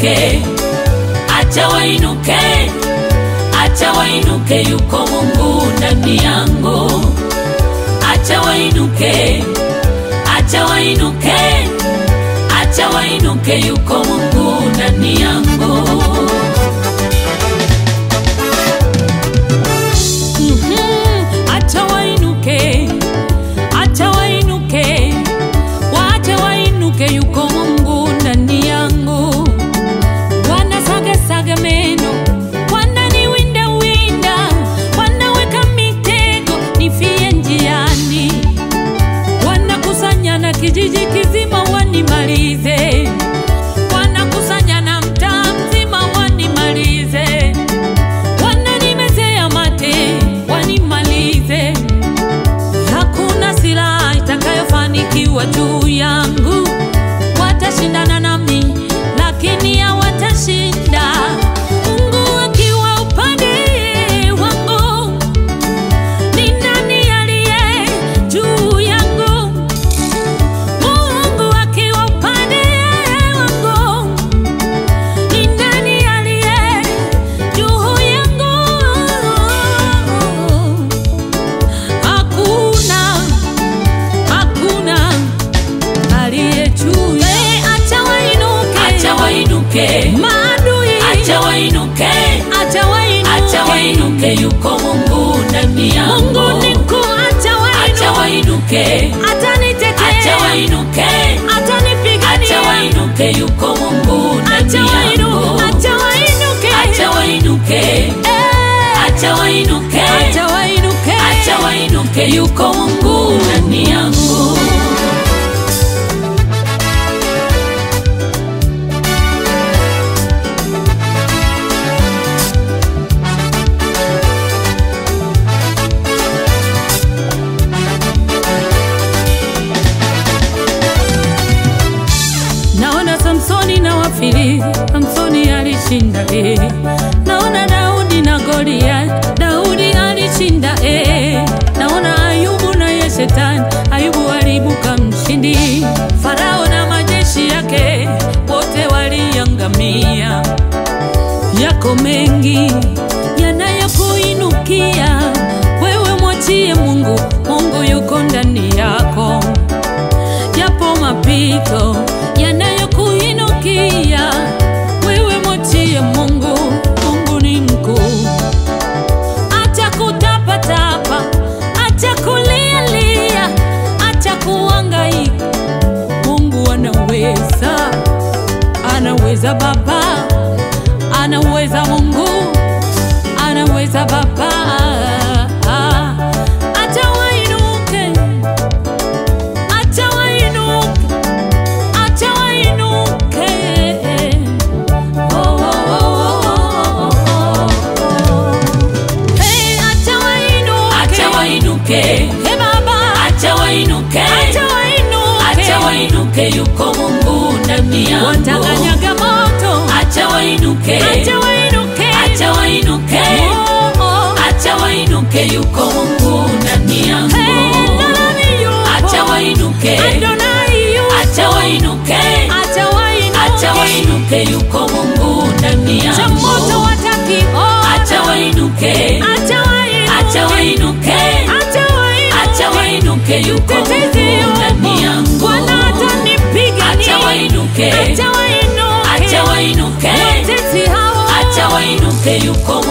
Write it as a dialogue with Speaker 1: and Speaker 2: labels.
Speaker 1: wainuke, acha wainuke, acha wainuke, yuko Mungu ndani yangu. Acha wainuke, acha wainuke, acha wainuke, yuko Mungu ndani yangu. Acha wainuke, acha wainuke, wacha wainuke, yuko Mungu ndani yangu. Wanasaga meno, wananiwinda winda, wanaweka mitego nifie njiani, wanakusanya na kijiji kizima wanimalize, wanakusanya na mtaa mzima wanimalize, wananimezea mate wanimalize. Hakuna silaha itakayofanikiwa juu yangu. Watashindana nami lakini hawatashinda. Mungu akiwa upande wangu, ni nani aliye juu yangu? Mungu akiwa upande wangu, ni nani aliye juu yangu? Hakuna, hakuna aliye juu. Acha wainuke, acha wainuke, maadui, acha wainuke, acha wainuke, acha wainuke, yuko Mungu ndani yangu. Mungu ni mkuu, acha wainuke, atanitetea, acha wainuke, atanipigania, acha wainuke, yuko Mungu ndani yangu. Acha wainuke, acha wainuke, acha wainuke, acha wainuke, acha wainuke, yuko Mungu ndani yangu. Naona Samsoni na Wafilisti, Samsoni alishinda Naona Daudi na Goliath, Daudi alishinda Naona Ayubu na Shetani, Ayubu aliibuka mshindi. Farao na majeshi yake wote waliangamia. Yako mengi yanayokuinukia, wewe mwachie Mungu, Mungu yuko ndani yako. Yapo mapito yanayokuinukia, wewe mwachie Mungu, Mungu ni mkuu. Acha kutapatapa, acha kulialia, acha kuhangaika. Mungu anaweza, anaweza Baba, anaweza Mungu, anaweza Baba. Acha wainuke, acha wainuke, acha wainuke. Hey, acha wainuke, acha wainuke, hey Baba, acha wainuke, acha wainuke, acha wainuke, yuko Mungu ndani yangu. Watanganyaga moto, acha wainuke, acha wainuke, acha wainuke, acha wainuke, yuko Mungu ndani yangu. Acha wainuke, acha wainuke, acha wainuke, yuko Mungu ndani yangu. Acha wainuke, acha wainuke, acha wainuke, yuko Mungu ndani yangu. Acha wainuke, acha wainuke, acha wainuke, yuko